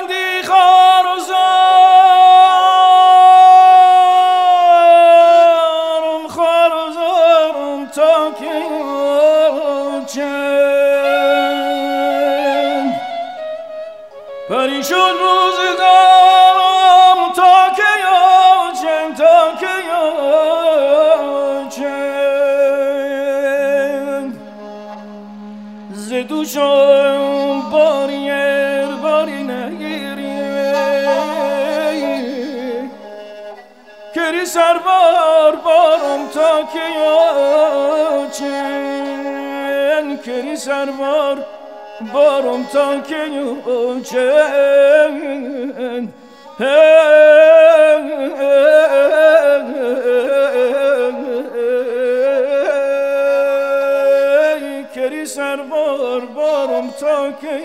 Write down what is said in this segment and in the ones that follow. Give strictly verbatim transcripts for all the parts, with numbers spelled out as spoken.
بندی خار و زارم خار و زارم تا که چند پریشون روزگارم تا که چند تا که چند ز دوشم باریر باری نگیری کری سربار بارم تا که چند کری سربار بارم تا که چند کری سربار بارم تا که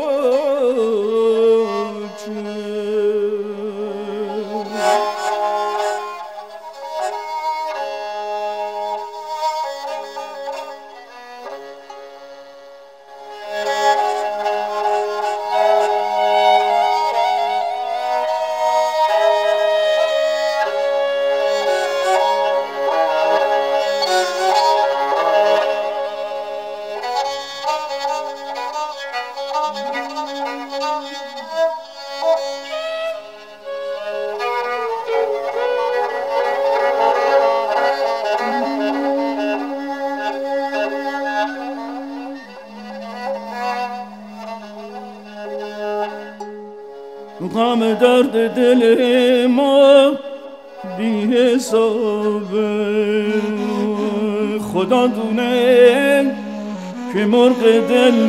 غم درد دل ما بی حسابه خدا دونه که مرغ دل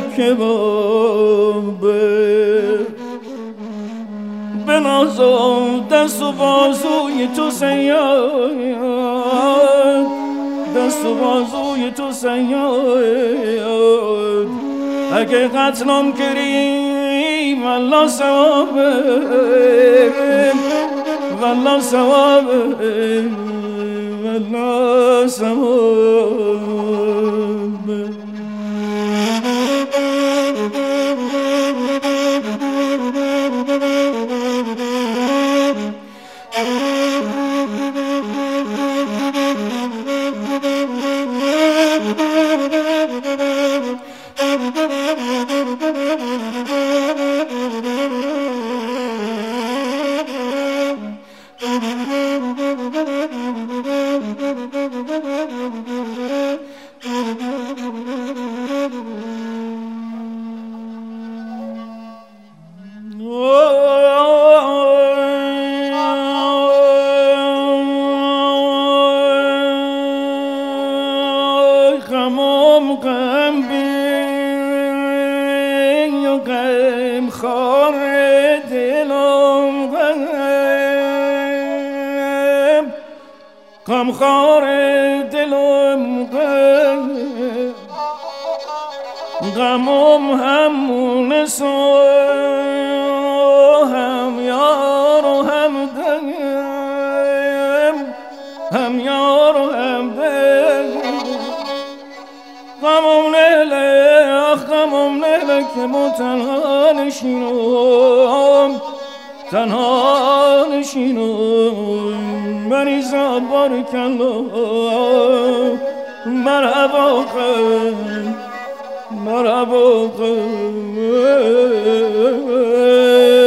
کبابه به ناز و دست و بازوی تو صیاد دست و بازوی تو صیاد اگه قتلم کری والله ثوابه والله ثوابه والله ثوابه غمم غم بین و غم خار دلم غم غم خار دلم غم غمم همون سو هم یار و هم دم هم یار و هم دم غمم لیله آخ غمم لیله که ما تنها نشینم تنها نشینم مریضا بارکالله مرحبا قلب مرحبا قلب